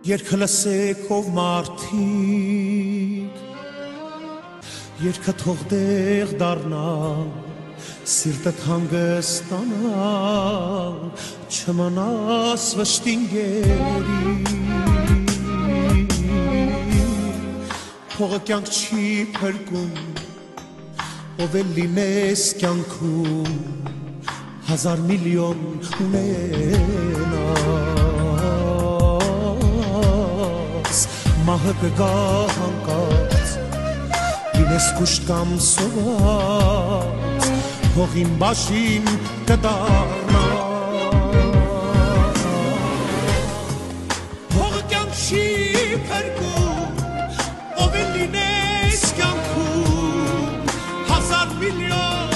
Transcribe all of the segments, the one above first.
Երգը լսեք ով մարդիկ, երգը թող դեղ դառնա, սիրտդ հանգստանա, չմնաս վշտինգերի, փողը կյանք չի փրկում, ով էլ լինես կյանքում, հազար միլիոն ունենաս, մահը կգա հանկարծ, լինես կուշտ կամ սոված, հողին բաշին կդառնա, փողը կյանք չի փրկում, ով էլ լինես կյանքում, հազար միլիոն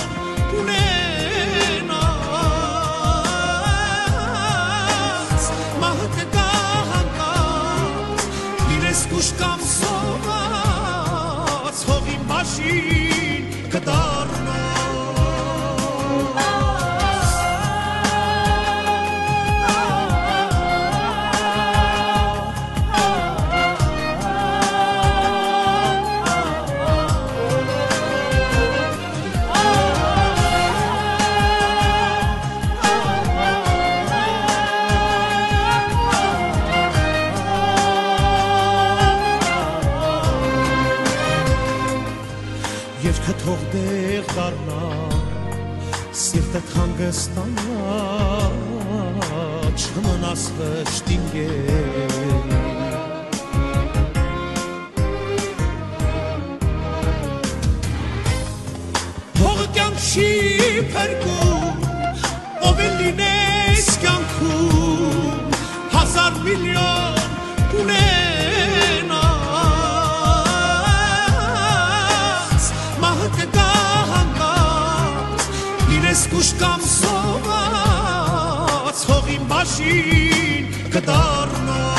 ունենաս, մահը կգա հանկարծ, լինես կուշտ կամ սոված, հողին բաշին կդառնա. Երգը թող դեղ դառնա, սիրտդ հանգստանա, չմնաս վշտինգերի, փողը կյանք չի փրկում, ով էլ լինես կյանքում, հազար միլիոն ունենաս, մահը կգա հանկարծ, լինես կուշտ կամ սոված, հողին բաշին կդառնա.